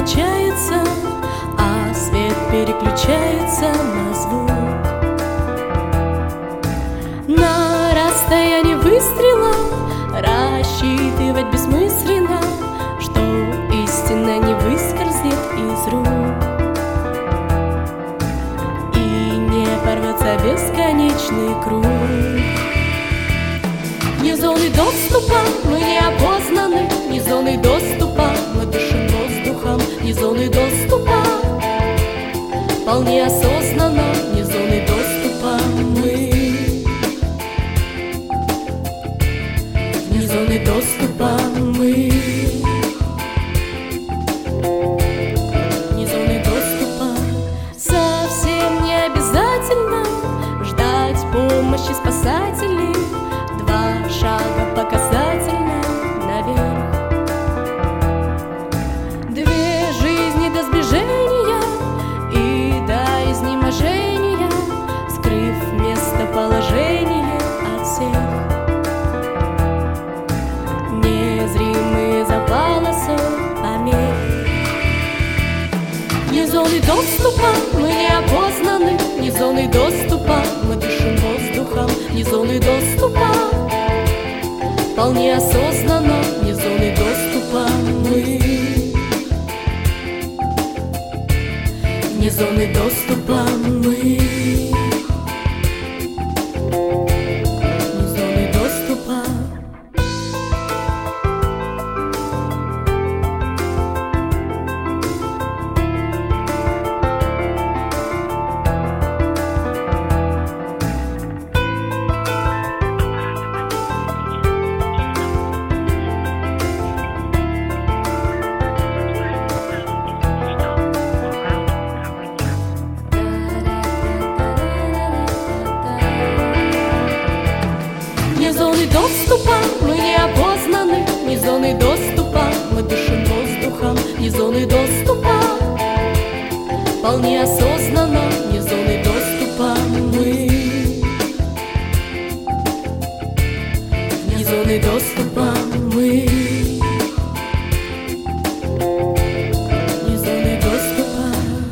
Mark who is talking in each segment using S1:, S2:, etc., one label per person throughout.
S1: качается, а свет переключается на звук. На расстоянии выстрела рассчитывать бессмысленно, что истина не выскользнет из рук и не порвется бесконечный круг. Вне зоны доступа мы неопознаны, вне зоны доступа мы дышим воздухом, вне зоны доступа вполне осознанно, вне зоны доступа мы. Вне зоны доступа мы. Вне зоны доступа. Совсем не обязательно ждать помощи спасателей. Два шага показательно наверх. Две жизни до сближения и до изнеможения, скрыв местоположение от всех. Незримые за полосой помех. Вне зоны доступа мы неопознаны, вне зоны доступа мы дышим воздухом, вне зоны доступа вполне осознанно, вне зоны доступа мы. Вне зоны доступа мы. Вне зоны доступа. Вне зоны доступа мы неопознаны, вне зоны доступа мы дышим воздухом, вне зоны доступа вполне осознанно, вне зоны доступа мы. Вне зоны доступа мы. Вне зоны доступа.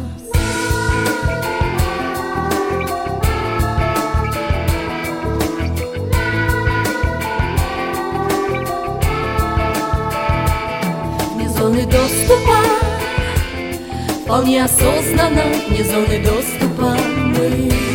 S1: Вне зоны доступа вполне осознанно, вне зоны доступа мы.